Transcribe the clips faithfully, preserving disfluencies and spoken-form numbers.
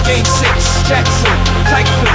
Game six, Jackson, Tyson,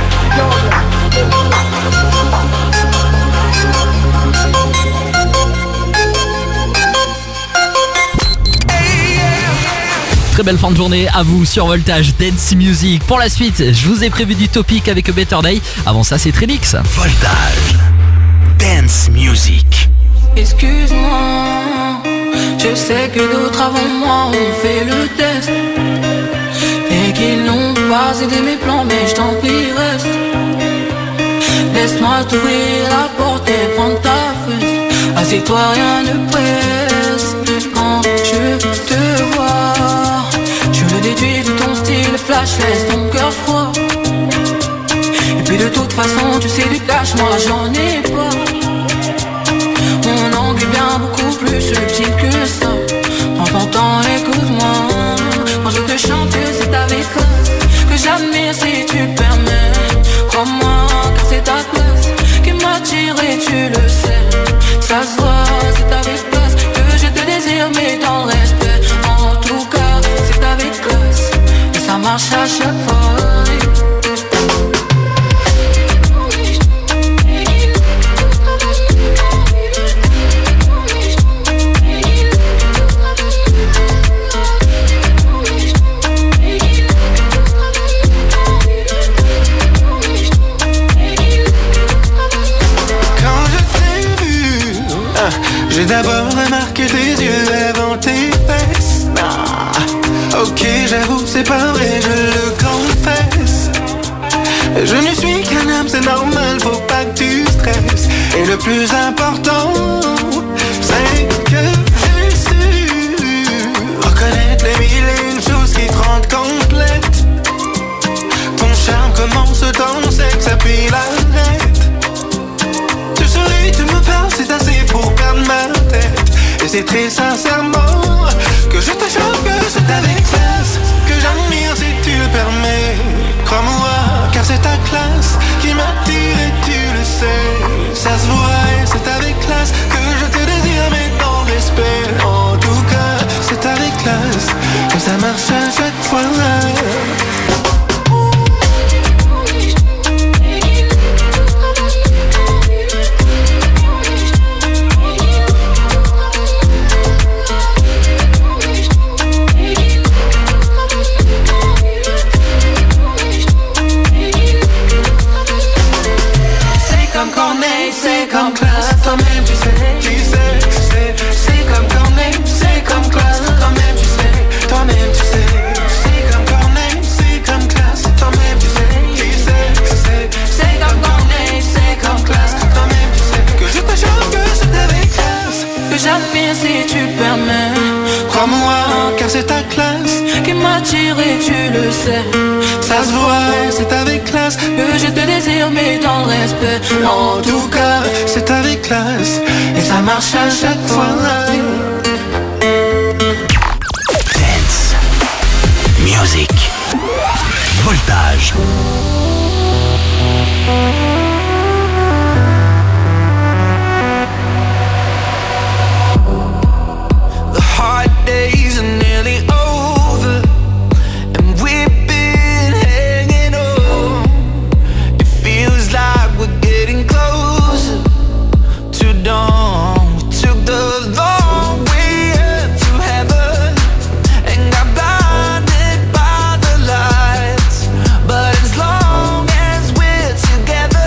Très belle fin de journée à vous sur Voltage Dance Music. Pour la suite, je vous ai prévu du topic avec A Better Day. Avant ça, c'est Trellix. Voltage Dance Music. Excuse-moi, je sais que d'autres avant moi ont fait le test et qu'ils n'ont pas aidé mes plans, mais je t'en prie reste. Laisse-moi t'ouvrir la porte et prendre ta fesse. Assieds-toi, rien ne presse. Quand je te vois, je le déduis de ton style flash, laisse ton cœur froid. Et puis de toute façon, tu sais du cash, moi j'en ai pas. Mon angle est bien beaucoup plus subtil que ça. Prends ton temps, écoute-moi. Quand je te chante, c'est avec classe que j'admire si tu permets. Crois-moi, car c'est ta classe qui m'attire et tu le sais. Ça se voit, c'est avec classe que je te désire, mais dans le respect. En tout cas, c'est avec classe et ça marche à chaque fois. J'ai d'abord remarqué tes yeux avant tes fesses. Ah, ok, j'avoue, c'est pas vrai, je le confesse. Je ne suis qu'un homme, c'est normal, faut pas que tu stresses. Et le plus important, c'est que j'ai su reconnaître les mille et une choses qui te rendent complète. Ton charme commence dans le sexe, puis l'arrête. Tu souris, tu me parles, c'est assez pour perdre ma tête. Et c'est très sincèrement que je te jure que c'est avec classe que j'admire si tu le permets. Crois-moi, car c'est ta classe qui m'attire et tu le sais. Ça se voit et c'est avec classe que je te désire, mais dans le respect. En tout cas, c'est avec classe que ça marche à chaque fois. C'est comme classe, toi-même tu sais, tu sais, tu sais. C'est comme Corneille, c'est comme classe, toi-même tu sais, toi-même tu sais. C'est comme Corneille, c'est comme classe, toi-même tu sais, tu sais, tu sais. C'est comme Corneille, c'est comme classe, toi-même tu sais. Que je te jure que c'est avec classe que j'admire si tu permets. Crois-moi, car c'est ta classe qui m'attire et tu le sais. Ça se voit, c'est avec classe que je te désire, mais dans le respect. En tout cas, c'est avec classe et ça marche à chaque fois. Dance Music Voltage. The hard days are nearly over, and we've been hanging on. It feels like we're getting closer to dawn. We took the long way up to heaven and got blinded by the lights. But as long as we're together,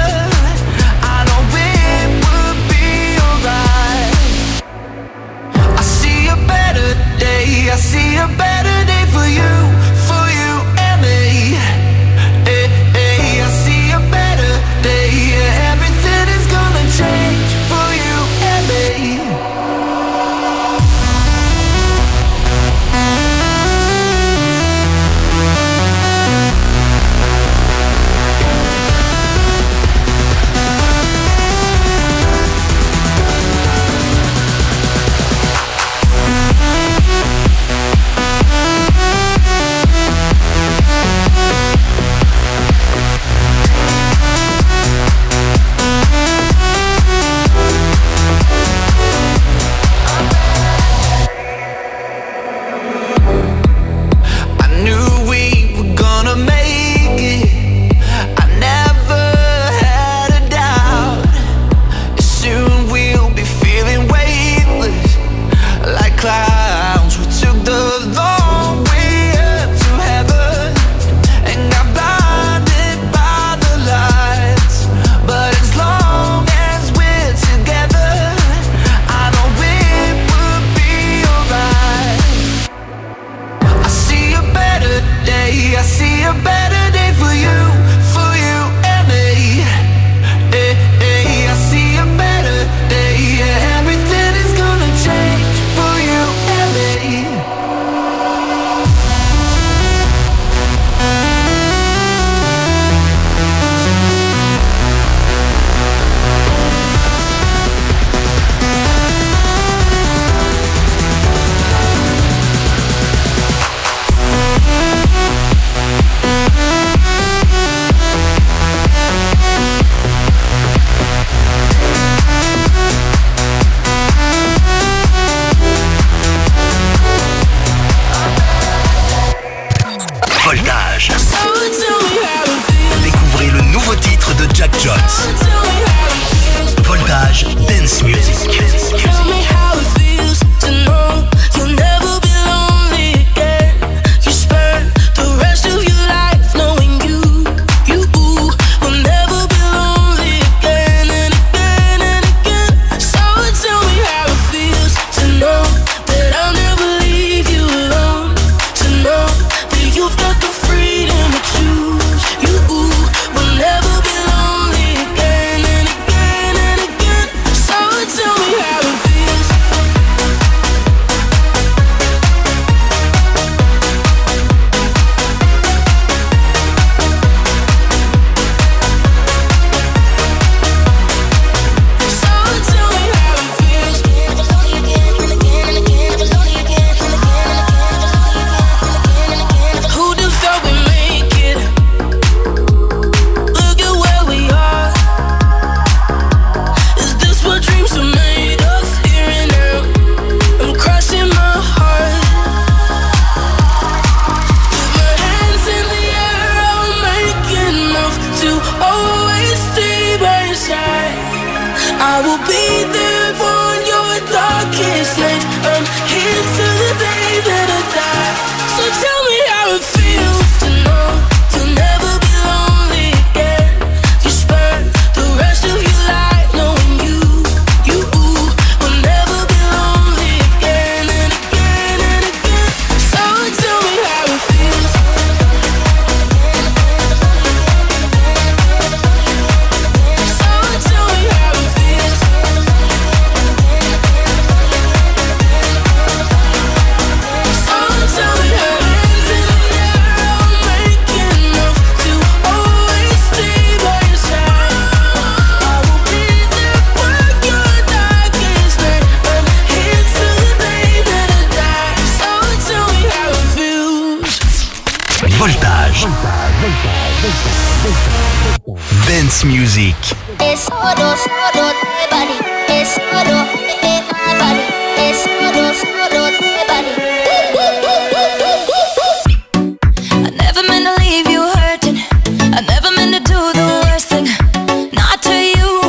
Dance Music. Es solo, solo de body. Es solo de body. Es solo, solo de body. I never meant to leave you hurting. I never meant to do the worst thing. Not to you.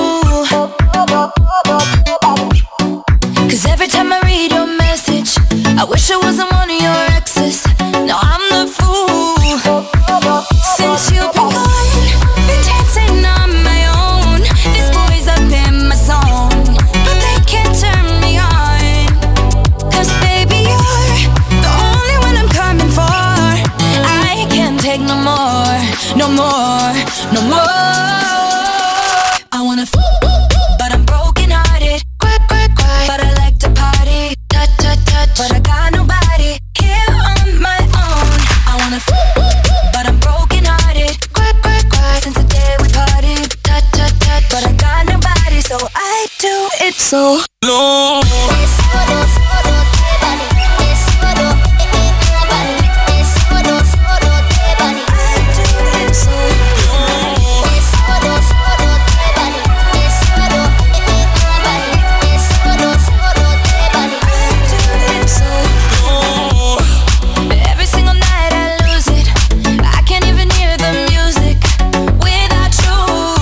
Cause every time I read your message, I wish it wasn't one of your exes. Now I'm the fool. Since you've been gone, been dancing on my own. This boy's up in my song, but they can't turn me on. Cause baby, you're the only one I'm coming for. I can't take no more, no more, no more. I wanna f- but I'm broken hearted. Cry, cry, cry, but I like to party. Touch, touch, touch, but I got nobody here on my own. I wanna f- but I'm broken hearted. Cry, cry, cry, since the day we parted. Touch, touch, touch, but I got nobody, so I do it so long. Es solo, solo de body. Es solo de body. Es solo, solo de body. I do it so long. Es solo, solo de body. Es solo de body. Es solo, solo de body. I do it so long. Every single night I lose it. I can't even hear the music without you.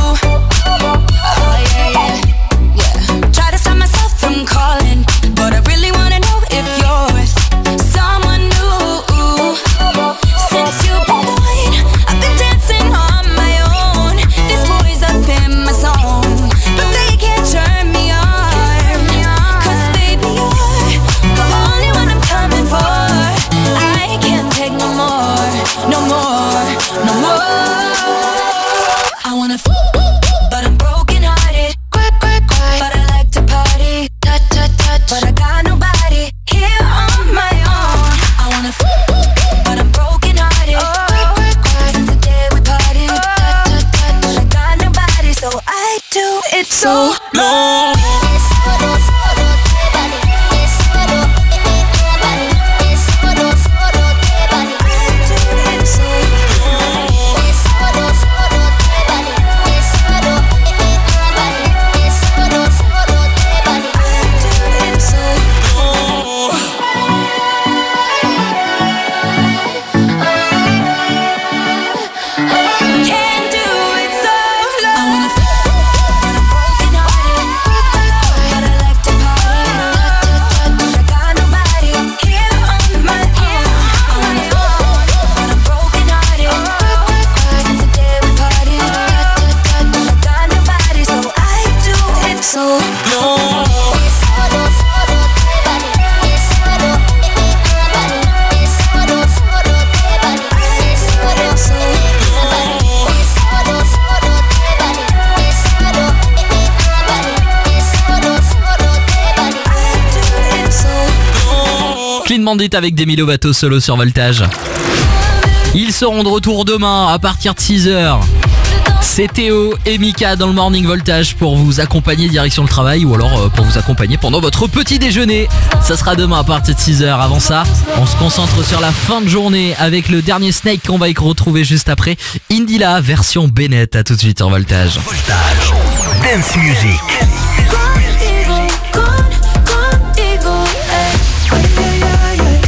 Oh yeah, yeah, yeah. Try to stop myself from calling, but I really wanna know if you're with someone new. Since you've been gone, I've been dancing on my own. This boy's up in my song, but they can't turn me on. Cause baby, you're the only one I'm coming for. I can't take no more, no more, no more. I wanna f- but I'm broken hearted. Cry, cry, cry, but I like to party. Touch, touch, touch, but I got nobody here on my own. I wanna f- but I'm broken hearted. Cry, cry, cry, since the day we parted. Touch, touch, touch, but I got nobody, so I do it so long. Es solo, solo de body. Es solo de body. Es solo, solo de body. I do it so long. Es solo, solo de body. Es solo de body. Es solo, solo de body. I do it so long. Can't do it so long. I wanna f- but I'm broken hearted. Cry, cry, cry, but I like to party. Touch, touch, touch, but I got nobody here on my own. I wanna f- but I'm broken hearted. Cry, cry, cry, since the day we parted. Touch, touch, touch, but I got nobody, so I do it so long. Es solo, solo de body. Es solo de body. Es solo, solo de body. Es solo, solo de body. Es solo, solo de body. Es solo de body. Es solo, solo de body. I do it so long. Clean Bandit avec Demi Lovato solo sur Voltage. Ils seront de retour demain à partir de six heures. C'est Théo et Mika dans le Morning Voltage pour vous accompagner direction le travail ou alors euh, pour vous accompagner pendant votre petit déjeuner. Ça sera demain à partir de six heures. Avant ça, on se concentre sur la fin de journée avec le dernier Snake qu'on va y retrouver juste après. Indila version Bennett. À tout de suite sur Voltage. Voltage. Dance Music. Contigo, con, contigo, eh.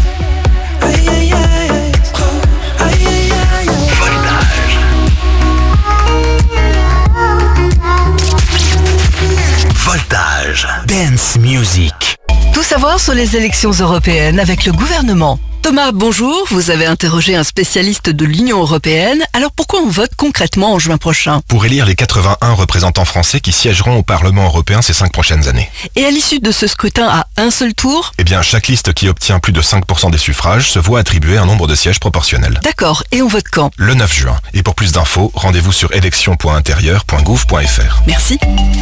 Voltage. Dance Music. Tout savoir sur les élections européennes avec le gouvernement. Thomas, bonjour. Vous avez interrogé un spécialiste de l'Union européenne. Alors pourquoi on vote concrètement en juin prochain? Pour élire les quatre-vingt-un représentants français qui siégeront au Parlement européen ces cinq prochaines années. Et à l'issue de ce scrutin à un seul tour? Eh bien, chaque liste qui obtient plus de cinq pour cent des suffrages se voit attribuer un nombre de sièges proportionnel. D'accord. Et on vote quand? Le neuf juin. Et pour plus d'infos, rendez-vous sur élections point intérieur point gouv point f r. Merci.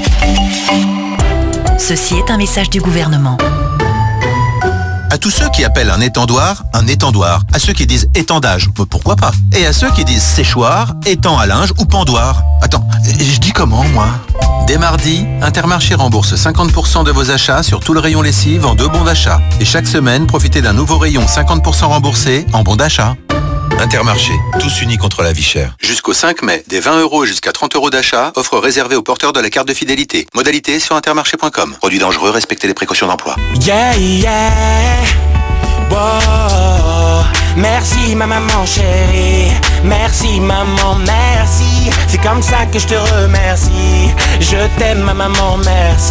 Ceci est un message du gouvernement. À tous ceux qui appellent un étendoir, un étendoir. À ceux qui disent étendage, pourquoi pas. Et à ceux qui disent séchoir, étang à linge ou pendoir. Attends, je dis comment, moi? Dès mardi, Intermarché rembourse cinquante pour cent de vos achats sur tout le rayon lessive en deux bons d'achat. Et chaque semaine, profitez d'un nouveau rayon cinquante pour cent remboursé en bons d'achat. Intermarché, tous unis contre la vie chère. Jusqu'au cinq mai, des vingt euros jusqu'à trente euros d'achat, offre réservée aux porteurs de la carte de fidélité. Modalité sur intermarché point com. Produit dangereux, respectez les précautions d'emploi. Yeah, yeah. Wow. Merci ma maman chérie. Merci maman, merci. C'est comme ça que je te remercie. Je t'aime ma maman, merci.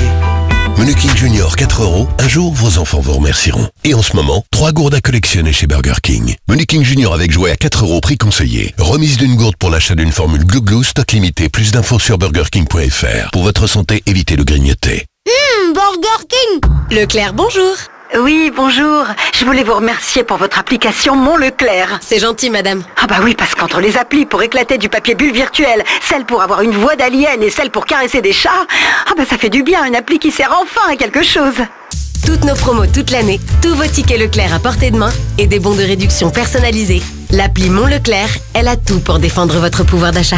Menu King Junior quatre euros, un jour vos enfants vous remercieront. Et en ce moment, trois gourdes à collectionner chez Burger King. Menu King Junior avec jouet à quatre euros, prix conseillé. Remise d'une gourde pour l'achat d'une formule Glou Glou, stock limité. Plus d'infos sur burger king point f r. Pour votre santé, évitez le grignoter. Hum, Burger King. Leclerc, bonjour. Oui, bonjour. Je voulais vous remercier pour votre application Mon Leclerc. C'est gentil, madame. Ah bah oui, parce qu'entre les applis pour éclater du papier bulle virtuel, celle pour avoir une voix d'alien et celle pour caresser des chats, ah bah ça fait du bien, une appli qui sert enfin à quelque chose. Toutes nos promos toute l'année, tous vos tickets Leclerc à portée de main et des bons de réduction personnalisés. L'appli Mon Leclerc, elle a tout pour défendre votre pouvoir d'achat.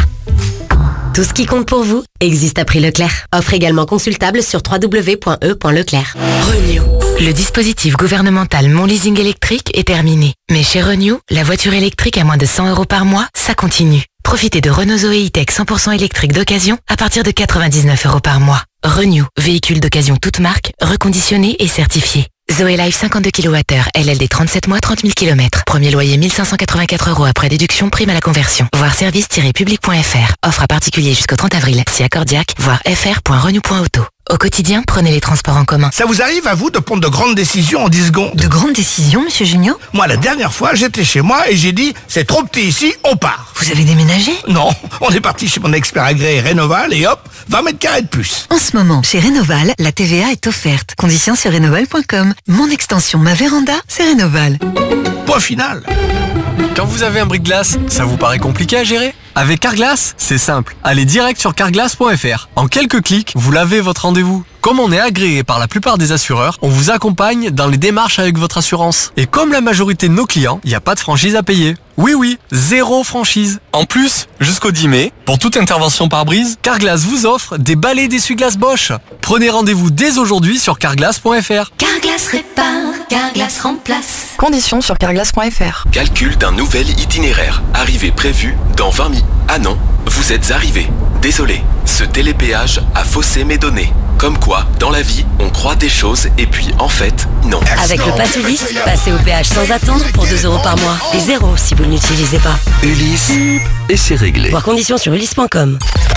Tout ce qui compte pour vous existe à prix Leclerc. Offre également consultable sur w w w point e point leclerc. Renew. Le dispositif gouvernemental Mon Leasing électrique est terminé. Mais chez Renew, la voiture électrique à moins de cent euros par mois, ça continue. Profitez de Renault Zoé E-Tech cent pour cent électrique d'occasion à partir de quatre-vingt-dix-neuf euros par mois. Renew, véhicule d'occasion toute marque, reconditionné et certifié. Zoé Life cinquante-deux kilowattheures, L L D trente-sept mois, trente mille kilomètres. Premier loyer mille cinq cent quatre-vingt-quatre euros après déduction, prime à la conversion. Voir service tiret public point f r. Offre à particulier jusqu'au trente avril. Si accordiaque, voir f r point renew point auto. Au quotidien, prenez les transports en commun. Ça vous arrive à vous de prendre de grandes décisions en dix secondes? De grandes décisions, monsieur Junio? Moi, la dernière fois, j'étais chez moi et j'ai dit, c'est trop petit ici, on part. Vous avez déménagé? Non, on est parti chez mon expert agréé Rénoval et hop, vingt mètres carrés de plus. En ce moment, chez Rénoval, la T V A est offerte. Conditions sur rénoval point com. Mon extension, ma véranda, c'est Rénoval. Point final. Quand vous avez un bris-de-glace, ça vous paraît compliqué à gérer? Avec Carglass, c'est simple. Allez direct sur carglass point f r. En quelques clics, vous lavez votre rendez-vous. Comme on est agréé par la plupart des assureurs, on vous accompagne dans les démarches avec votre assurance. Et comme la majorité de nos clients, il n'y a pas de franchise à payer. Oui oui, zéro franchise. En plus, jusqu'au dix mai, pour toute intervention par brise, Carglass vous offre des balais d'essuie-glace Bosch. Prenez rendez-vous dès aujourd'hui sur carglass point f r. Carglass répare, Carglass remplace. Conditions sur carglass point f r. Calcul d'un nouvel itinéraire. Arrivée prévue dans vingt minutes. Ah non, vous êtes arrivé. Désolé, ce télépéage a faussé mes données. Comme quoi, dans la vie, on croit des choses et puis en fait, non. Avec le Pass Ulysse, passez au péage sans attendre pour deux euros par mois. Et zéro si vous ne l'utilisez pas. Ulysse, et c'est réglé. Voir conditions sur ulysse point com.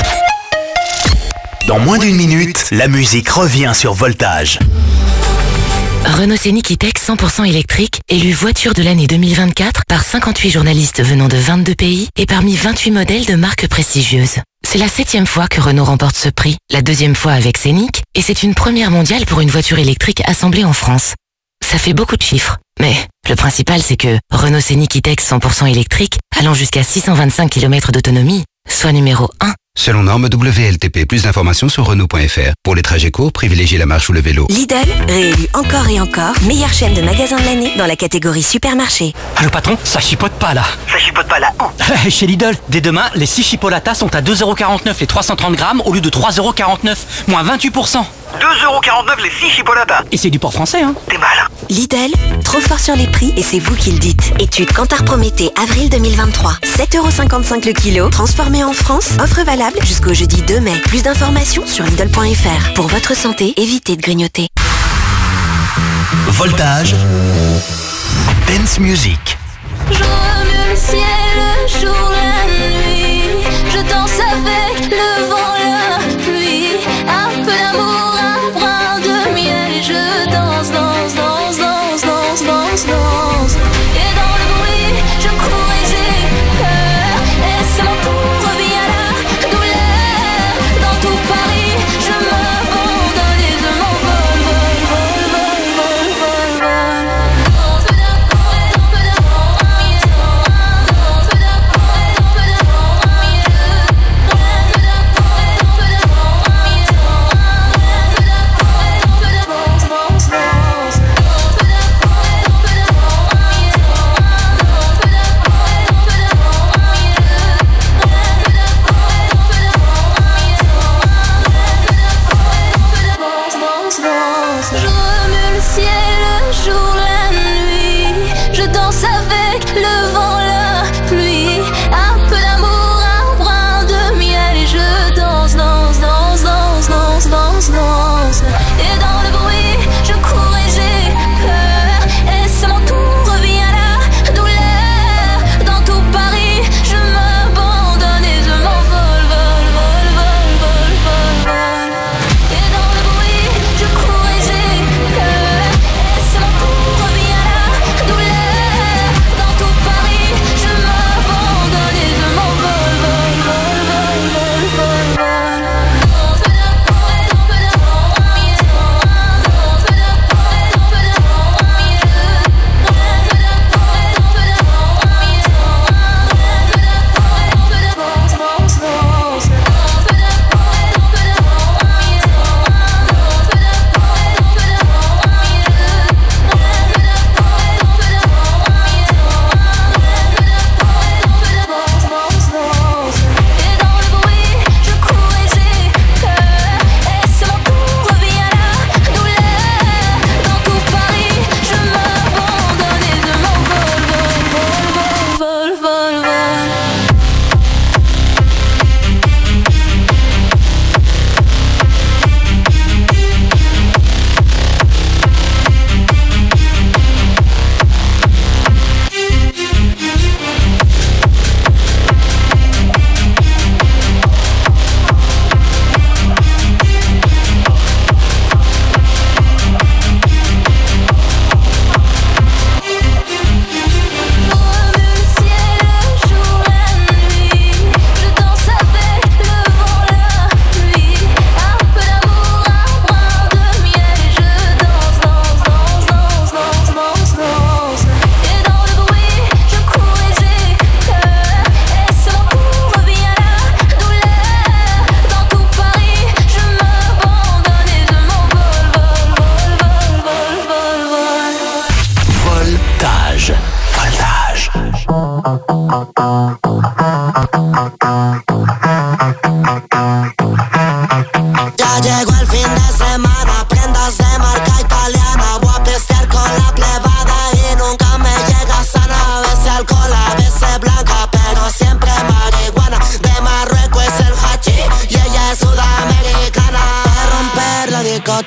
Dans moins d'une minute, la musique revient sur Voltage. Renault Scénic E-Tech cent pour cent électrique, élu voiture de l'année deux mille vingt-quatre par cinquante-huit journalistes venant de vingt-deux pays et parmi vingt-huit modèles de marques prestigieuses. C'est la septième fois que Renault remporte ce prix, la deuxième fois avec Scénic, et c'est une première mondiale pour une voiture électrique assemblée en France. Ça fait beaucoup de chiffres, mais le principal c'est que Renault Scénic E-Tech cent pour cent électrique, allant jusqu'à six cent vingt-cinq kilomètres d'autonomie, soit numéro un. Selon norme W L T P, plus d'informations sur Renault point f r. Pour les trajets courts, privilégiez la marche ou le vélo. Lidl, réélu encore et encore, meilleure chaîne de magasins de l'année dans la catégorie supermarché. Allô patron, ça chipote pas là. Ça chipote pas là. Oh. Chez Lidl, dès demain, les six chipolatas sont à deux euros quarante-neuf les trois cent trente grammes au lieu de trois euros quarante-neuf, moins vingt-huit pour cent. deux euros quarante-neuf les six chipolatas. Et c'est du port français, hein. T'es mal. Lidl, trop fort sur les prix et c'est vous qui le dites. Étude Kantar Prométhée, avril deux mille vingt-trois. sept euros cinquante-cinq le kilo, transformé en France. Offre valable jusqu'au jeudi deux mai. Plus d'informations sur Lidl point f r. Pour votre santé, évitez de grignoter. Voltage, Dance Music. Je remue le ciel, le jour, la nuit. Je danse avec le vent, la pluie. Un peu d'amour, un brin de miel. Et je danse, danse, danse, danse, danse, danse, danse. Et dans le bruit, je cours et j'ai peur. Et c'est mon tour, reviens la douleur. Dans tout Paris, je m'abandonne et je m'envole, vol, vol, vol, vol, vol, vol.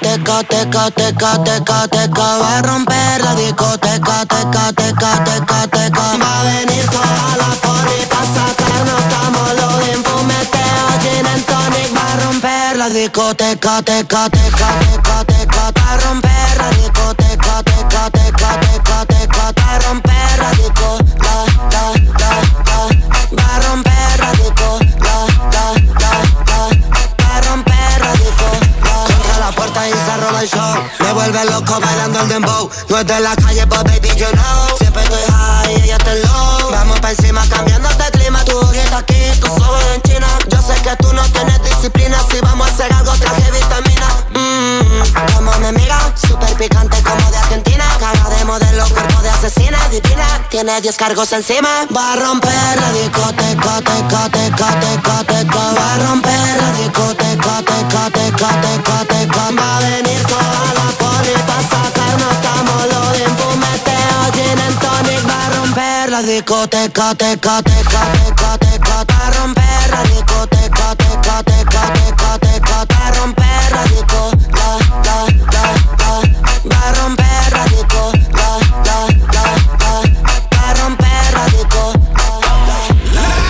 teca, teca, teca, teca, teca. Va a romper la discoteca, teca, teca, teca, teca. Va a venir toda la poli pa' sacarnos, estamos los de fumeteo, gin and tonic. Va a romper la discoteca, teca, teca, teca, teca. Va a romper la discoteca, teca, teca, teca, teca. Va a romper la disco, la, la, la, la. Va a romper la disco, la, la, la, la. Va a romper la disco, la. Contra la puerta y se roba el show. Me vuelve loco bailando el dembow. No es de la calle, but baby, you know. Siempre estoy high, ella está low. Vamos pa' encima cambiando de clima. Tu ojito aquí, tus ojos en China. Yo sé que tú no tienes disciplina. Si vamos a hacer algo, traje vitamina. Mmm, como mi amiga, super picante como de Argentina. Cara de modelo, cuerpo de asesina, divina. Tiene diez cargos encima. Va a romper la discoteca, teca, teca, teca, teca. Va a romper la discoteca, teca, teca, teca, teca. Va a venir toda la poli pa' sacarnos, estamos los de fumeteo, gin and tonic. Va a romper la discoteca, teca, teca, teca, teca. Va a romper la discoteca, teca, teca, teca, teca. Va a romper la disco, la, la, la, la. Va a romper la disco, la, la, la, la. Va a romper la disco, la, la, la.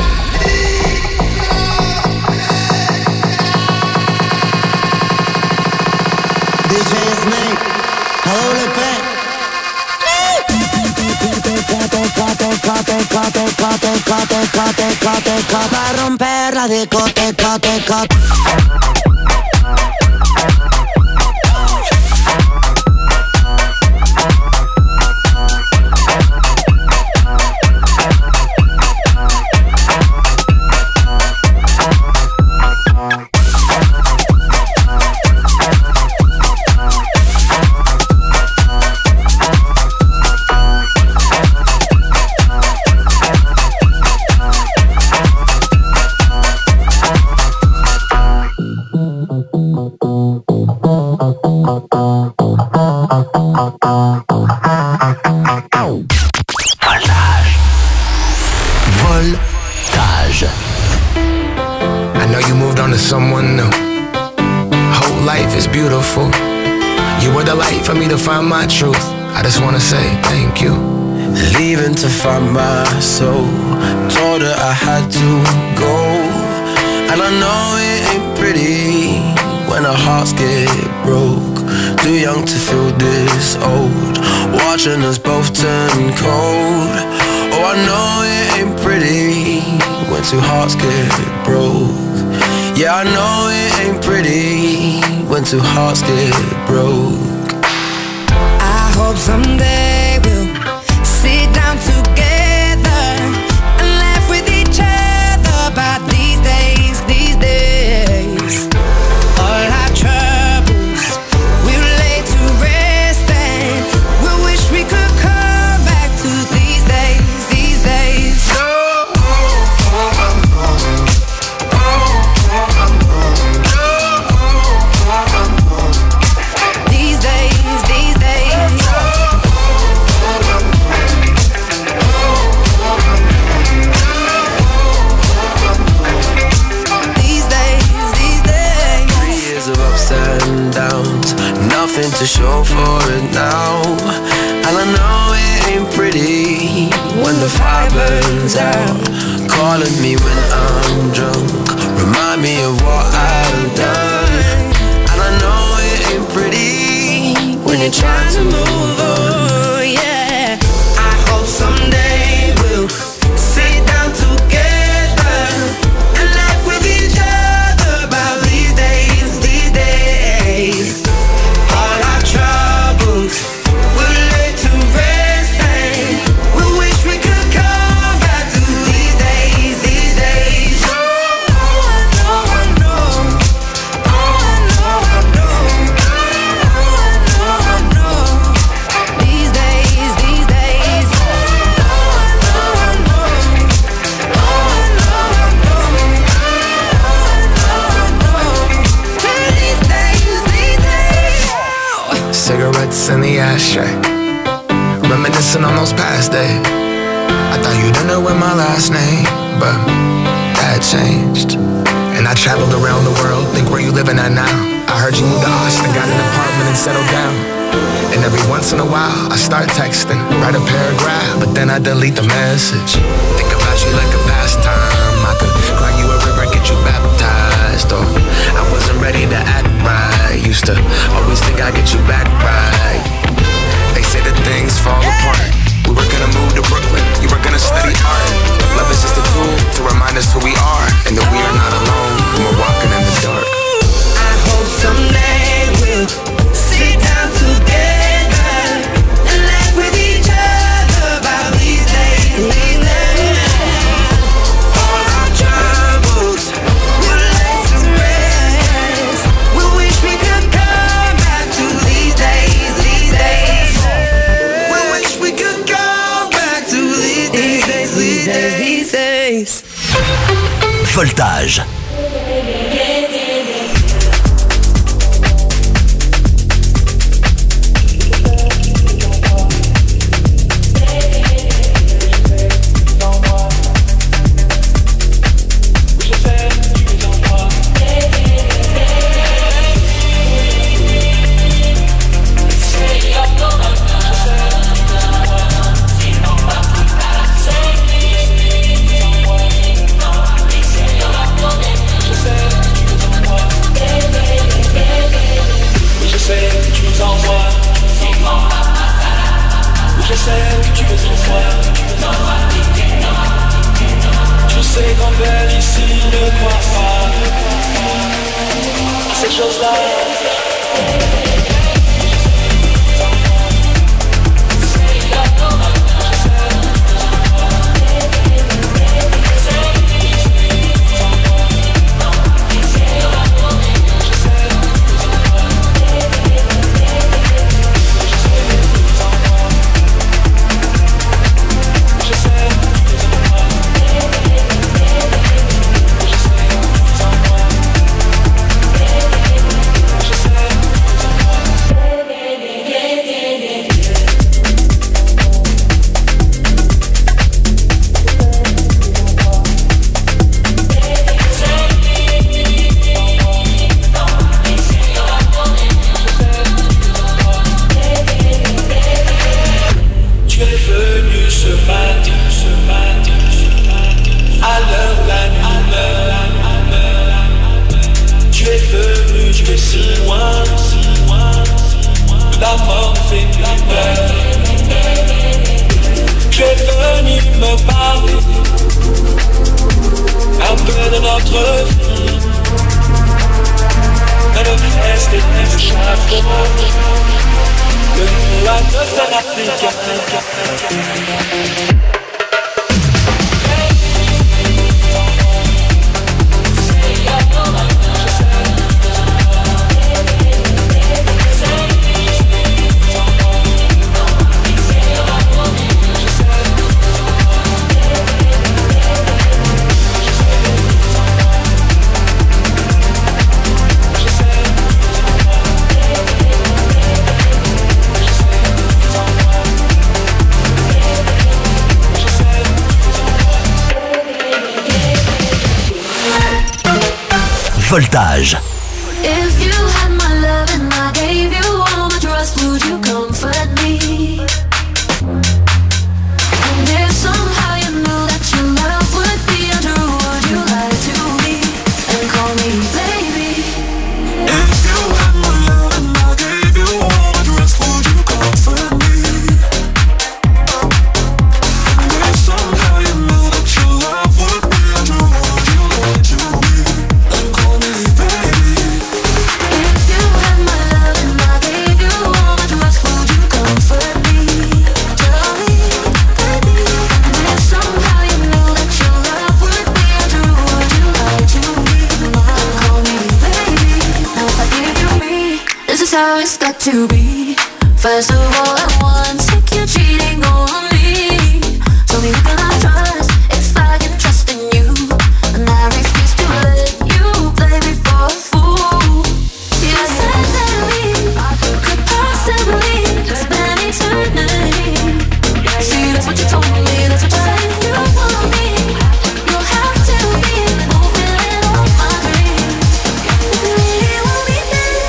D J Snake, a doble P. Va a romper la discoteca, teca. Voltage. I know you moved on to someone new. Whole life is beautiful. You were the light for me to find my truth. I just wanna say thank you. Leaving to find my soul. Told her I had to go. And I know it ain't pretty when our hearts get broke. Too young to feel this old. Watching us both turn cold. Oh, I know it ain't pretty when two hearts get broke. Yeah, I know it ain't pretty when two hearts get broke. I hope someday we'll sit down together and laugh with each other about these days, these days. All our troubles we'll lay to rest and we'll wish we could come back to these days, these days. These days, these days. These days, these days. Three years of ups and downs, nothing to show for it now. And I know it ain't pretty when the fire burns out. Calling me when I'm drunk, remind me of what I've done. And I know it ain't pretty when you're trying to move on. Yeah, I hope someday we'll sit down together and laugh with each other about these days, these days. All our troubles we'll lay to rest and we wish we could come back to these days, these days. Oh, I know, I know. Oh, I know, I know. Oh, I know, I know. These days, these days. Oh, I know, I know. Oh, I know, I know. Oh, I know, I know. These days, these days. Cigarettes in the ashtray, reminiscing on those past days. I thought you didn't know my last name, but that changed. And I traveled around the world, think where you living at now. I heard you moved to Austin, got an apartment and settled down. And every once in a while, I start texting, write a paragraph, but then I delete the message. Think about you like a pastime. I could cry you a river, get you baptized. Or I wasn't ready to act right. Used to always think I'd get you back right. They say that things fall apart. We were gonna move to Brooklyn, you were gonna study art. Love is just a tool to remind us who we are, and that we are not alone when we're walking in the dark. I hope someday we'll sit down together and laugh with each other about these days, these days. All our troubles we'll lay to rest. We wish we could come back to these days, these days. We wish we could come back to these days, these days, these days. Voltage. Voltage. If you had my love and I gave you all my trust, would you comfort me? And if somehow you knew that your love would be untrue, would you lie to me and call me baby? If you had my love and I gave you all my trust, would you comfort me? And if somehow you knew that your love would be untrue, would you lie to me and call me baby? If you had my love and I gave you all my trust, would you comfort me? Tell me, baby. And if somehow you knew that your love would be untrue, would you lie to me and call me baby? Now if I give you me, this is how it's got to be. First of all, I want sick you cheating on me. Tell me who can I trust if I can trust in you? And I refuse to let you play me for a fool. You said that we could possibly spend eternity. See, that's what you told me, that's what you said. You want me, you'll have to be fulfilling all my dreams. If you really want me, then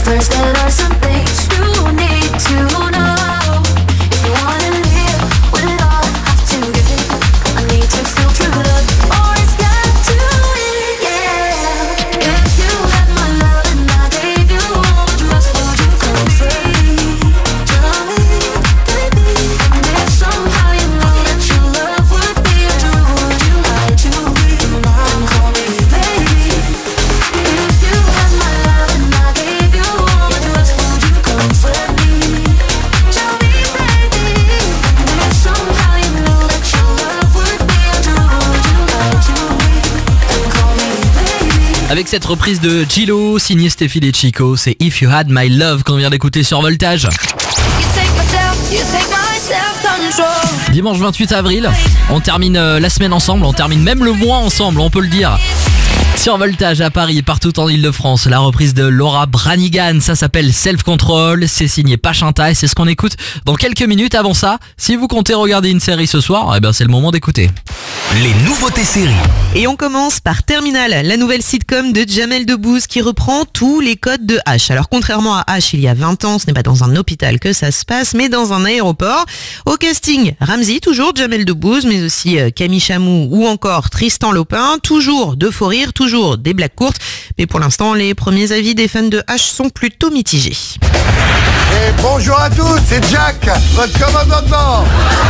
first, there are some things you need to know. If you wanna live with it all, have to give it. I need to feel true love, or it's got to end, yeah. If you had my love and I gave you all the rest, would you comfort me? Tell me, baby. And if somehow you know that your love would be true, would you lie to me and call me baby? If you had my love and I gave you all the rest, would you comfort me? Tell me, baby. And if somehow you know that your love would be true, would you lie to me and call me baby? Avec cette reprise de Gillo, signé Steffi et Chico, c'est If You Had My Love qu'on vient d'écouter sur Voltage. You take myself, you take my self-control. Dimanche vingt-huit avril, on termine euh, la semaine ensemble, on termine même le mois ensemble, on peut le dire. Sur Voltage à Paris et partout en Ile-de-France, la reprise de Laura Branigan, ça s'appelle Self Control, c'est signé Pachanta et c'est ce qu'on écoute dans quelques minutes. Avant ça, si vous comptez regarder une série ce soir, eh ben c'est le moment d'écouter. Les nouveautés séries. Et on commence par Terminal, la nouvelle sitcom de Jamel Debbouze qui reprend tous les codes de H. Alors contrairement à H il y a vingt ans, ce n'est pas dans un hôpital que ça se passe, mais dans un aéroport. Au casting, Ramzy, toujours Jamel Debbouze, mais aussi Camille Chamou ou encore Tristan Lopin, toujours de faux rires, toujours des blagues courtes. Mais pour l'instant, les premiers avis des fans de H sont plutôt mitigés. Et bonjour à tous, c'est Jack, votre commandant.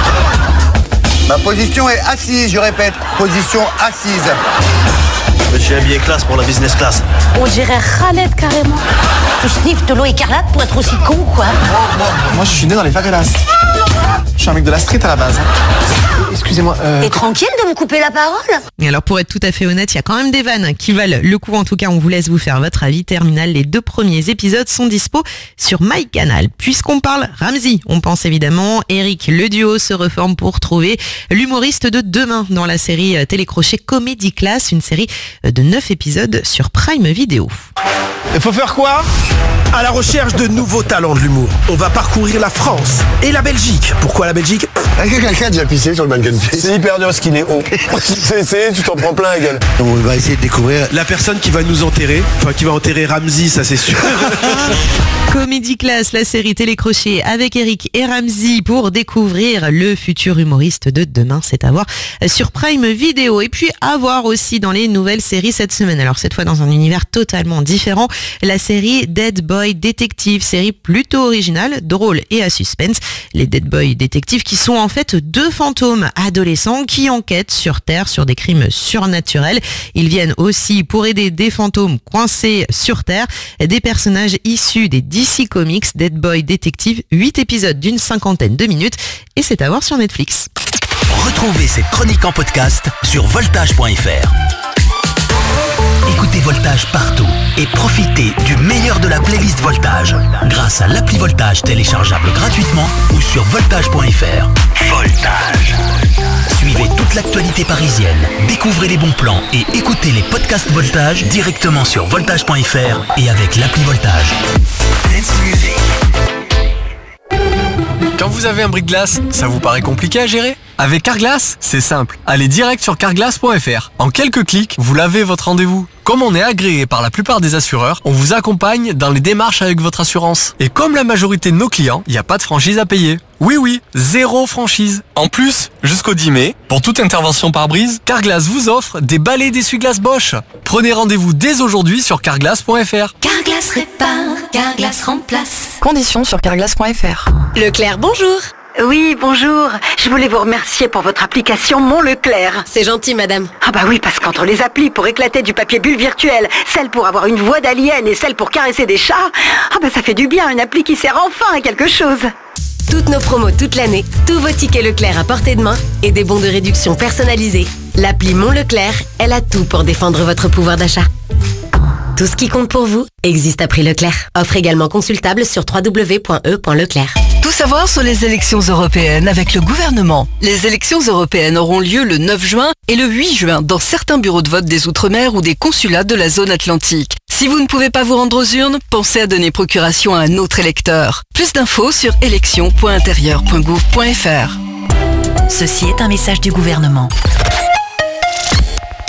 Ma position est assise, je répète, position assise. Je suis habillé classe pour la business class. On dirait Khaled carrément. Tu sniffes de l'eau écarlate pour être aussi con quoi. Moi, moi, moi je suis né dans les favelas. Je suis un mec de la street à la base. Excusez-moi. Euh... T'es tranquille de me couper la parole? Et alors pour être tout à fait honnête, il y a quand même des vannes qui valent le coup. En tout cas, on vous laisse vous faire votre avis. Terminal, les deux premiers épisodes sont dispo sur MyCanal. Puisqu'on parle Ramzy, on pense évidemment Eric. Le duo se reforme pour trouver l'humoriste de demain dans la série télécrochet Comedy Class, une série de neuf épisodes sur Prime Video. Il faut faire quoi? À la recherche de nouveaux talents de l'humour. On va parcourir la France et la Belgique. Pourquoi la Belgique? Est-ce que quelqu'un a déjà pissé sur le mannequin piss? C'est hyper dur ce qu'il est haut. C'est essayé, tu t'en prends plein la gueule. On va essayer de découvrir la personne qui va nous enterrer. Enfin, qui va enterrer Ramzy, ça c'est sûr. Comedy Class, la série télécrochet avec Eric et Ramzy pour découvrir le futur humoriste de demain. C'est à voir sur Prime Video. Et puis à voir aussi dans les nouvelles séries cette semaine. Alors cette fois dans un univers totalement différent. La série Dead Boy Detective, série plutôt originale, drôle et à suspense. Les Dead Boy Detectives qui sont en fait deux fantômes adolescents qui enquêtent sur Terre sur des crimes surnaturels. Ils viennent aussi pour aider des fantômes coincés sur Terre, des personnages issus des D C Comics. Dead Boy Detective, huit épisodes d'une cinquantaine de minutes et c'est à voir sur Netflix. Retrouvez cette chronique en podcast sur voltage point f r. Écoutez Voltage partout et profitez du meilleur de la playlist Voltage grâce à l'appli Voltage téléchargeable gratuitement ou sur voltage point f r. Voltage. Suivez toute l'actualité parisienne, découvrez les bons plans et écoutez les podcasts Voltage directement sur voltage point f r et avec l'appli Voltage. Quand vous avez un bris-de-glace, ça vous paraît compliqué à gérer? Avec Carglass, c'est simple. Allez direct sur carglass point f r. En quelques clics, vous lavez votre rendez-vous. Comme on est agréé par la plupart des assureurs, on vous accompagne dans les démarches avec votre assurance. Et comme la majorité de nos clients, il n'y a pas de franchise à payer. Oui oui, zéro franchise. En plus, jusqu'au dix mai, pour toute intervention par brise, Carglass vous offre des balais d'essuie-glace Bosch. Prenez rendez-vous dès aujourd'hui sur carglass point f r. Carglass répare, Carglass remplace. Conditions sur carglass point f r. Leclerc, bonjour. Oui, bonjour. Je voulais vous remercier pour votre application Mon Leclerc. C'est gentil, madame. Ah bah oui, parce qu'entre les applis pour éclater du papier bulle virtuel, celle pour avoir une voix d'alien et celle pour caresser des chats, ah bah ça fait du bien, une appli qui sert enfin à quelque chose. Toutes nos promos toute l'année, tous vos tickets Leclerc à portée de main et des bons de réduction personnalisés. L'appli Mon Leclerc, elle a tout pour défendre votre pouvoir d'achat. Tout ce qui compte pour vous existe à prix Leclerc. Offre également consultable sur w w w point e point leclerc. Tout savoir sur les élections européennes avec le gouvernement. Les élections européennes auront lieu le neuf juin et le huit juin dans certains bureaux de vote des Outre-mer ou des consulats de la zone atlantique. Si vous ne pouvez pas vous rendre aux urnes, pensez à donner procuration à un autre électeur. Plus d'infos sur élections point intérieur point gouv point f r. Ceci est un message du gouvernement.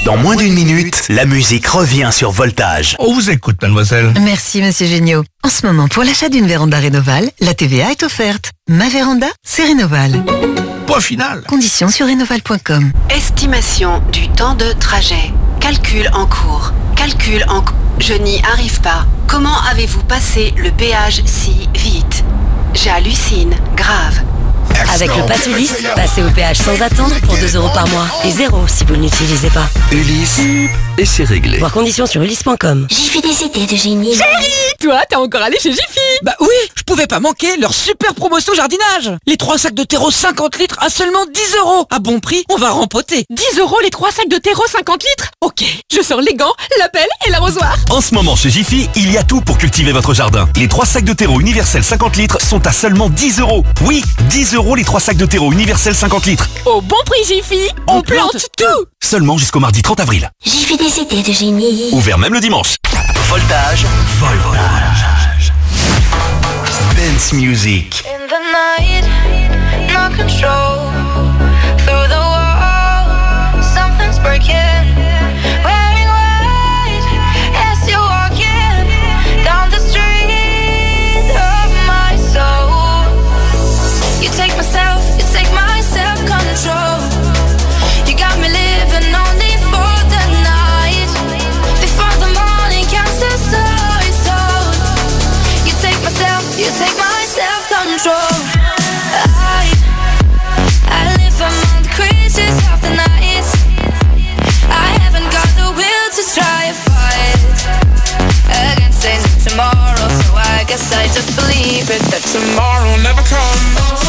Dans moins d'une minute, la musique revient sur Voltage. On vous écoute, mademoiselle. Merci, monsieur Géniaud. En ce moment, pour l'achat d'une véranda Rénoval, la T V A est offerte. Ma véranda, c'est Rénoval. Point final. Conditions sur rénoval point com. Estimation du temps de trajet. Calcul en cours. Calcul en cours. Je n'y arrive pas. Comment avez-vous passé le péage si vite? J'hallucine. Grave. Avec le Pass Ulysse, passez au péage sans attendre pour deux euros par mois et zéro si vous ne l'utilisez pas. Ulysse, et c'est réglé. Voir conditions sur ulysse point com. J'ai fait des idées de génie. Chérie, toi, t'es encore allé chez Jiffy? Bah oui, je pouvais pas manquer leur super promotion jardinage. Les trois sacs de terreau cinquante litres à seulement dix euros. À bon prix, on va rempoter. dix euros les trois sacs de terreau cinquante litres? Ok, je sors les gants, la pelle et l'arrosoir. En ce moment, chez Jiffy, il y a tout pour cultiver votre jardin. Les trois sacs de terreau universel cinquante litres sont à seulement dix euros. Oui, dix euros les trois sacs de terreau universel cinquante litres. Au bon prix Jiffy, on, on plante, plante tout. Seulement jusqu'au mardi trente avril. J'ai fait des idées de génie. Ouvert même le dimanche. Voltage, Voltage. Dance music. In the night, no control. Through the wall, something's breaking. Wearing white as you're walking down the street of my soul. You take myself, you take my self-control. You got me living only for the night. Before the morning comes the story's told. You take myself, you take my self-control. I, I live among the creatures of the night. I haven't got the will to try a fight against any tomorrow, so I guess I just believe it that tomorrow never comes.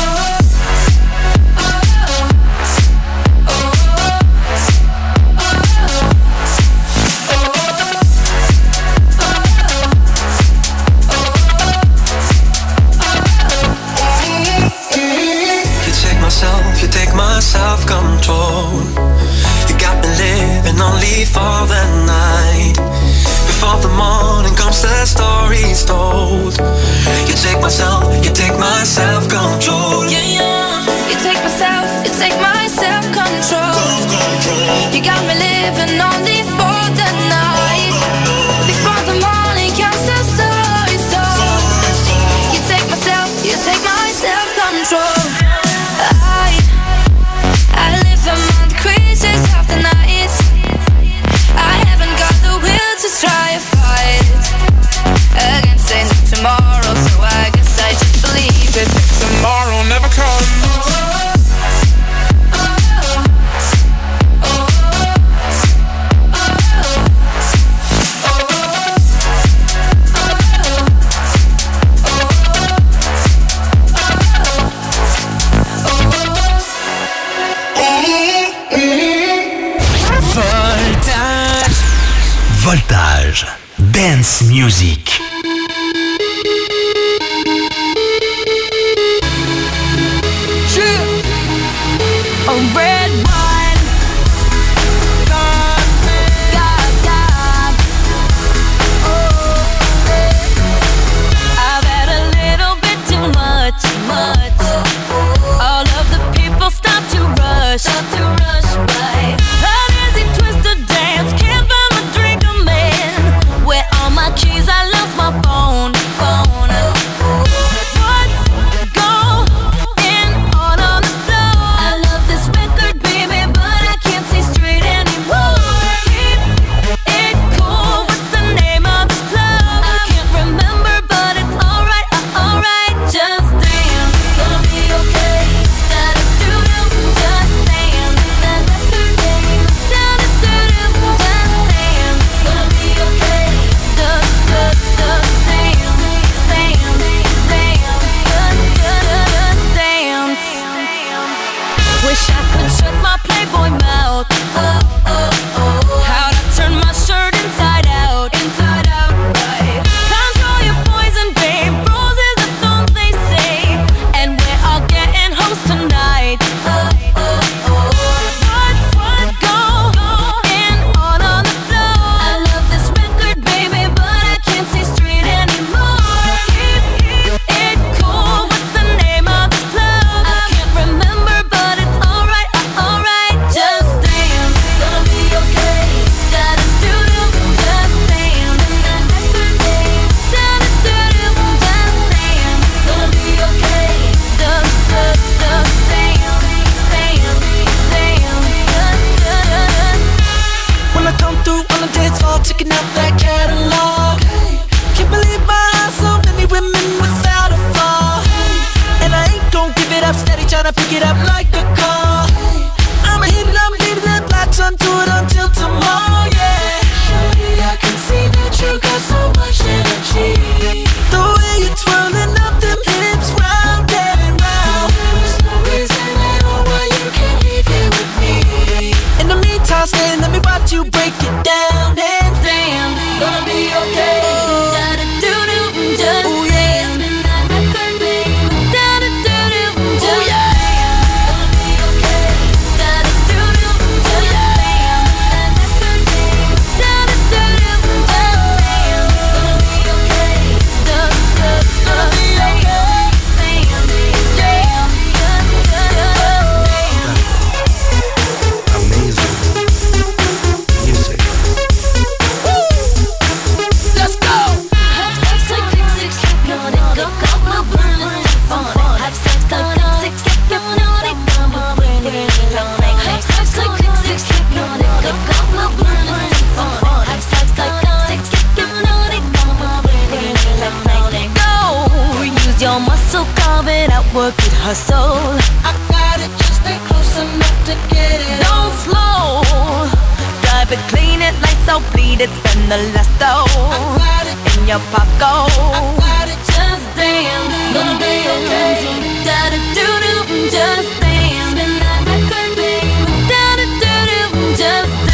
You take my self-control. You got me living only for the night. Before the morning comes, the story's told. You take myself, you take my self-control. Yeah, yeah. You take myself, you take my self-control. You got me living only for the night. Before the morning comes, the story's told. You take myself, you take my self-control. Among the creatures of the night, I haven't got the will to try a fight against any tomorrow, so I guess I just believe it that tomorrow never comes. Voltage, dance music. On red wine, God, God, God. Oh, I've had a little bit too much, much. All of the people stop to rush, stop to rush by. An easy twist to dance, can't find my drink, a man. Where all my keys, I lost So carve it out, work it, hustle. I got it, just stay close enough to get it. Don't slow. Drive it, clean it, lights out, bleed it, spend the last dough. I got it in your pop go. I got it, just dance, gonna be okay. Da da do do, just dance. Spin that record, baby. Da da do do, just dance.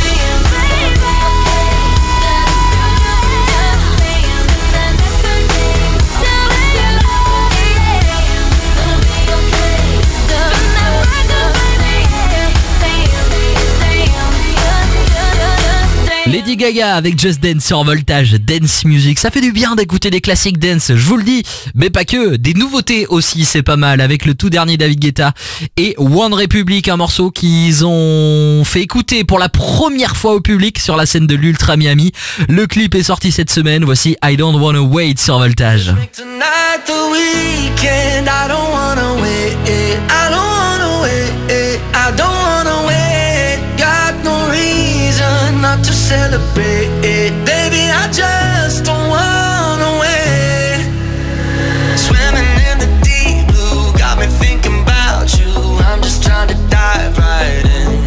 Lady Gaga avec Just Dance sur Voltage, Dance Music. Ça fait du bien d'écouter des classiques dance, je vous le dis. Mais pas que, des nouveautés aussi, c'est pas mal. Avec le tout dernier David Guetta et One Republic, un morceau qu'ils ont fait écouter pour la première fois au public sur la scène de l'Ultra Miami. Le clip est sorti cette semaine. Voici I Don't Wanna Wait sur Voltage. Tonight the weekend, I don't wanna wait, I don't wanna wait, I don't wanna wait, got no reason not to celebrate, baby, I just don't wanna wait, swimming in the deep blue, got me thinking about you, I'm just trying to dive right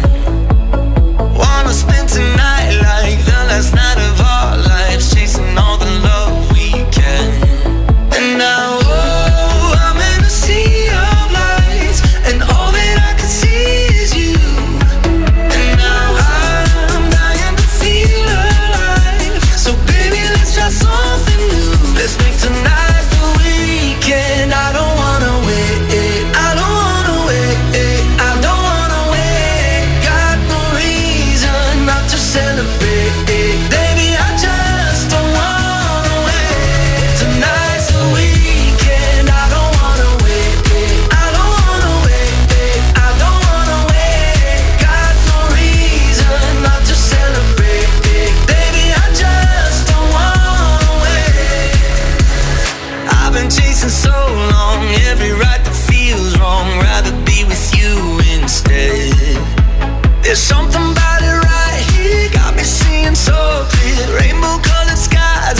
in, wanna spend tonight like the last night of our lives, chasing all the love we can, and now oh, I'm in a sea of lights, and all that I can see is you, and now I'm dying to feel alive, so baby let's try something new, let's make tonight the weekend, I don't wanna wait, I don't wanna wait, I don't wanna wait, got no reason not to celebrate, baby I just don't wanna wait, tonight's the weekend, I don't wanna wait, I don't wanna wait, I don't wanna wait, got no reason not to celebrate, baby I just don't wanna wait, I've been chasing so long, every right that feels wrong, rather be with you instead, there's something about it right here, got me seeing so clear, rainbow colored skies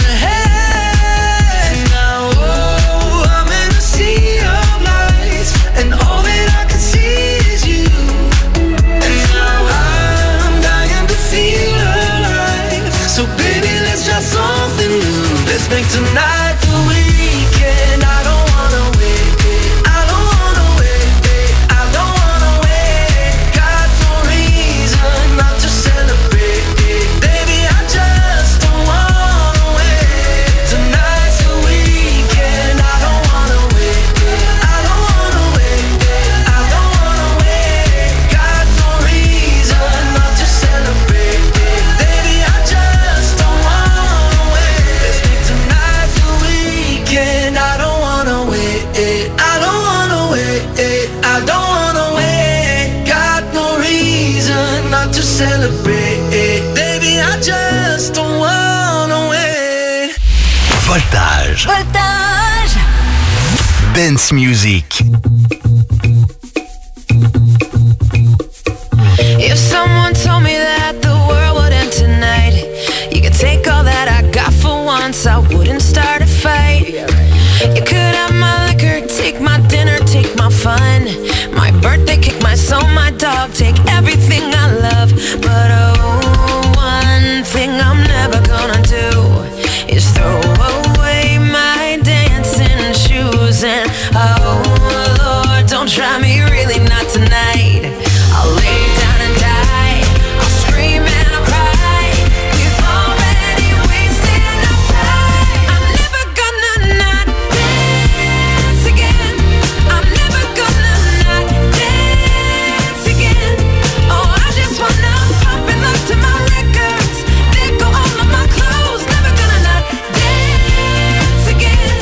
ahead, now oh, I'm in a sea of lights, and all that I can see is you, and now I'm dying to feel alive, so baby let's try something new, let's make tonight the weekend, I don't wanna wait, I don't wanna wait, I don't wanna wait, got no reason not to celebrate, baby I just don't wanna wait, tonight's the weekend, I don't wanna wait, I don't wanna wait, I don't wanna wait, got no reason not to celebrate, baby I just don't wanna wait, let's make tonight the weekend, I don't wanna wait, I don't wanna wait, I don't wanna wait, got no reason not to celebrate, baby I just don't wanna wait. Voltage. Voltage. Dance Music. If someone told me that the world would end tonight, you could take all that I got for once, I wouldn't start a fight. You could have my liquor, take my dinner, take my fun, my birthday, kick my soul, my dog, take everything I love. But oh, one thing I'm never gonna do is throw away my dancing shoes. And oh Lord, don't try me, really not tonight. I'll lay down and die, I'll scream and I'll cry. We've already wasted enough time. I'm never gonna not dance again. I'm never gonna not dance again. Oh, I just wanna pop and look to my records, let go all of my clothes. Never gonna not dance again.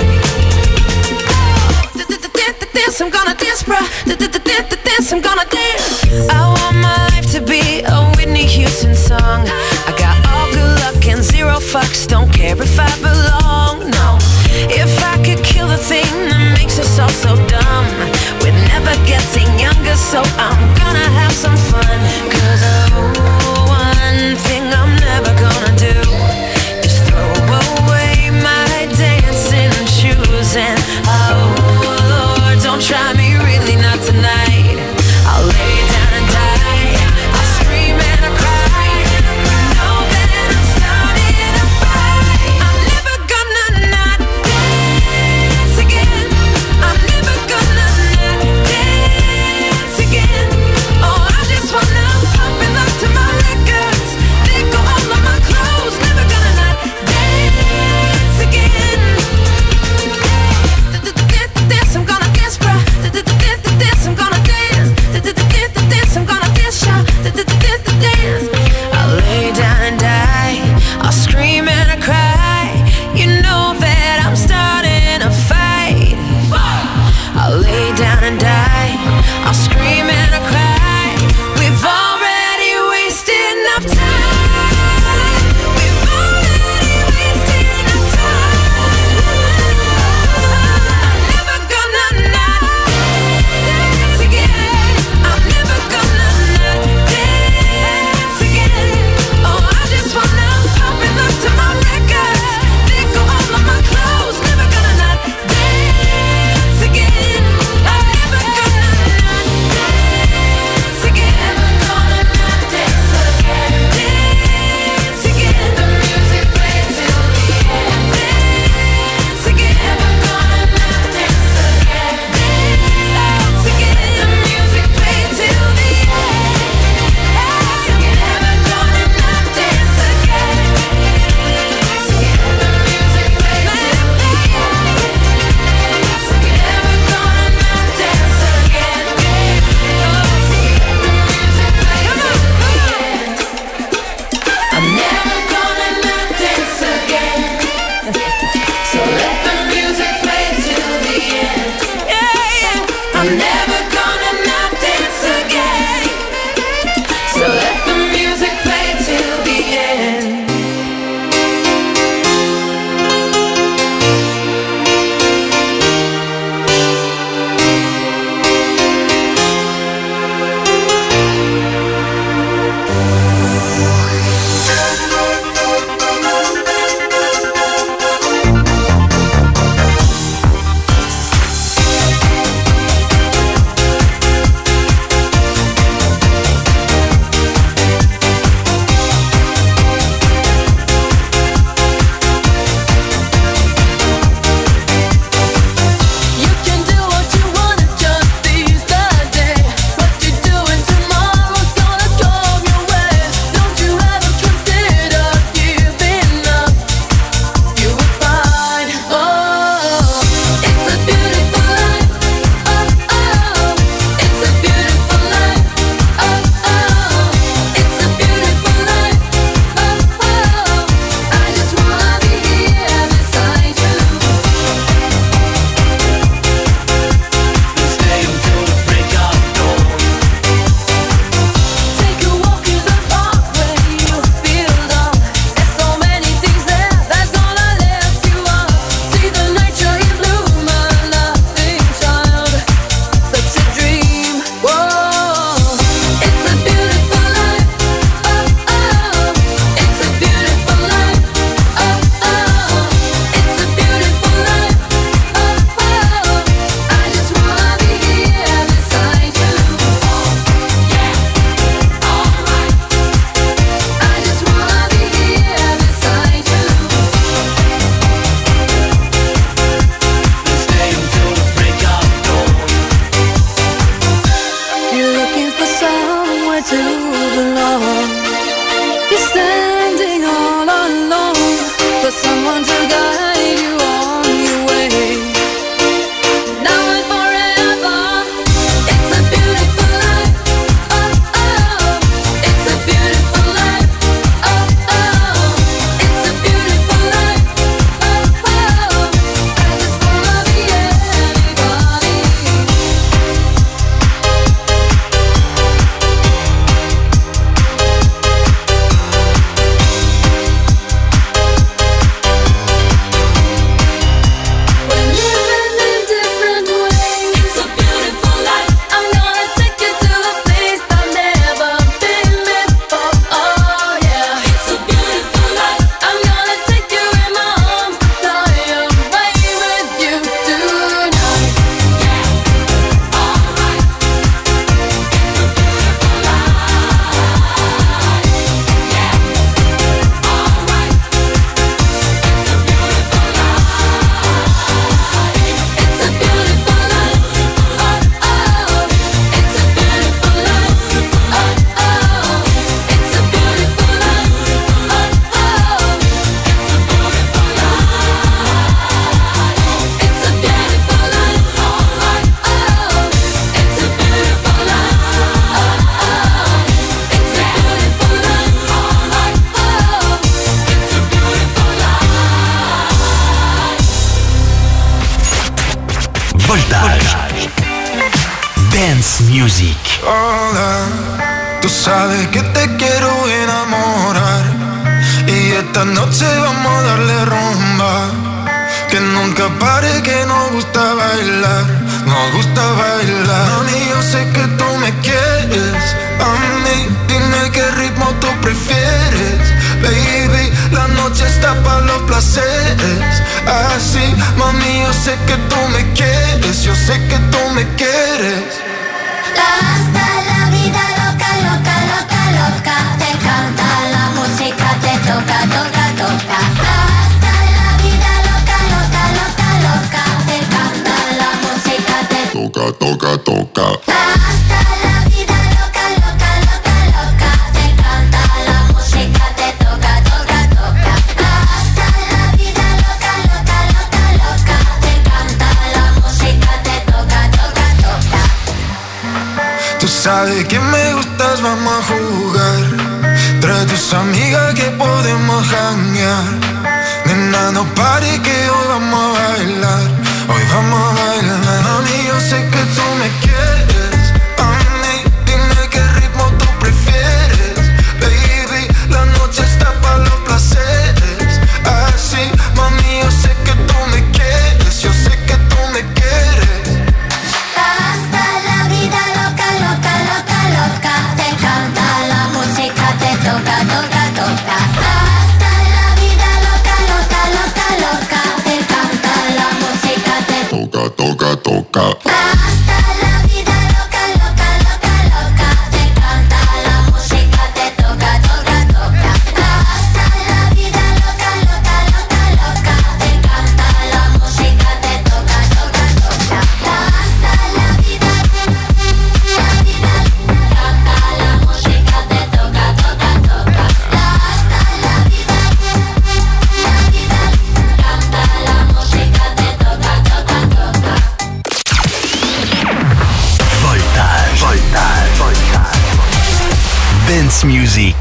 Dance, I'm gonna dance, bruh. Dance, I'm gonna dance. I want my life to be a Whitney Houston song. I got all good luck and zero fucks, don't care if I belong, no. If I could kill the thing that makes us all so dumb, we're never getting younger, so I'm gonna have some fun. Cause oh, one thing I'm never gonna do is throw away my dancing shoes. And oh Lord, Voltage. Dance Music. Hola, tú sabes que te quiero enamorar y esta noche vamos a darle rumba. Que nunca pare, que nos gusta bailar, nos gusta bailar. Mami, yo sé que tú me quieres, a mí dime qué ritmo tú prefieres. Baby, la noche está para los placeres. Así, mami, yo sé que tú me quieres, yo sé que tú me quieres. Hasta la vida loca, loca, loca, loca. Te canta la música, te toca, toca, toca. Hasta la vida loca, loca, loca, loca. Te canta la música, te toca, toca, toca. Hasta la vida loca, loca, loca, loca. Te canta la música, te toca, toca, toca. Hasta la vida loca, loca, loca, loca. Te canta la música, te toca, toca, toca. Tú sabes que me gustas, vamos a jugar. Trae tus amigas que podemos janguear. Nena, no pare que hoy vamos a bailar. Hoy vamos a bailar. Mami, yo sé que tú me quieres. A mí, dime qué ritmo tú prefieres. Baby, la noche está para los placeres. Así, mami, yo sé que tú me quieres. Yo sé que tú me quieres. Hasta la vida loca, loca, loca, loca. Te canta la música, te toca, toca, toca. Hasta la vida loca, loca, loca, loca. Te canta la música, te toca, toca, toca. Hasta la vida loca, loca, loca, loca. Te canta la música, te toca, toca, toca. Hasta la vida loca, loca, loca, loca. Te canta la música, te toca, toca, toca. Hasta la vida, la vida, canta la música, te toca, toca, toca. Hasta la vida, la vida, canta la música, te toca, toca, toca. Voltage. Voltage. Voltage. Dance Music.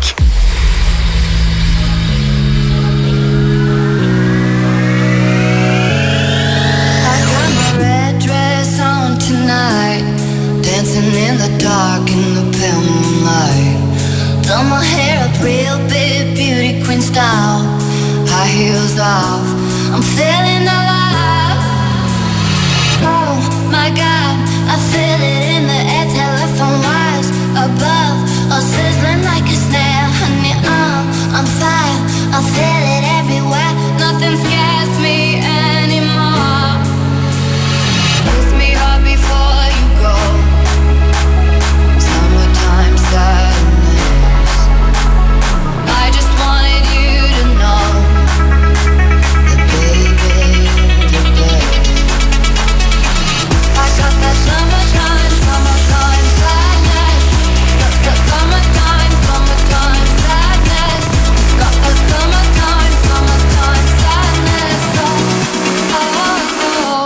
I got my red dress on tonight, dancing in the dark in the pale moonlight. Done my hair up real big, beauty queen style, high heels off, I'm feeling alive. Oh my God, I feel it in the air, telephone wires above, all sizzling like a snare. Honey, I'm on fire, I feel it everywhere, nothing scares me anymore. Kiss me hard before you go. Summertime sadness. I just wanted you to know that baby, you're the best. I got that summertime, summertime sadness. Got that summertime, summertime sadness. Got that summertime, summertime sadness. Oh, oh, oh.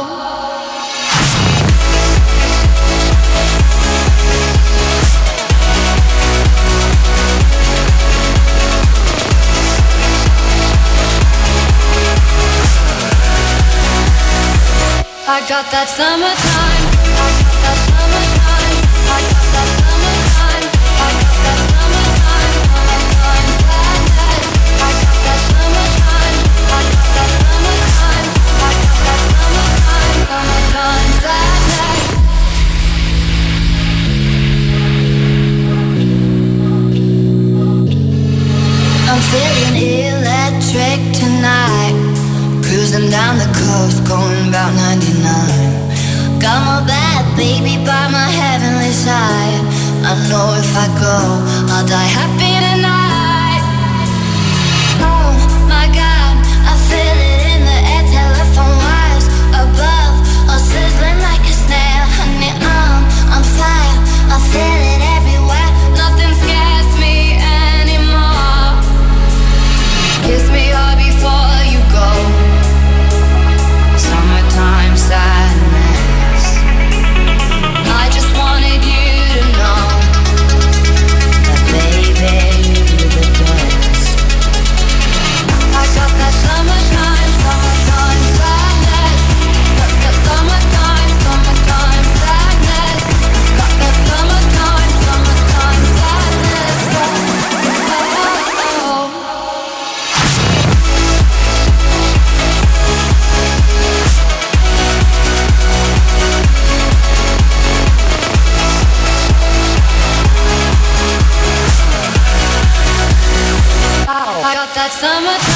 I got that summertime. I got that summertime. I got that summertime. I got that summertime. Summertime sadness. I got that summertime. I got that summertime. I got that summertime. Summertime sadness. I'm feeling electric tonight. Cruising down the coast, going about ninety-nine. Got my bad baby by my heavenly side. I know if I go, I'll die happy tonight. Oh my God, I feel it in the air, telephone wires above, all sizzling like a snare. Honey, I'm on fire, I feel it everywhere, nothing scares me anymore. Kiss me hard before you go. Summertime sadness. I just wanted you to know that baby, summertime.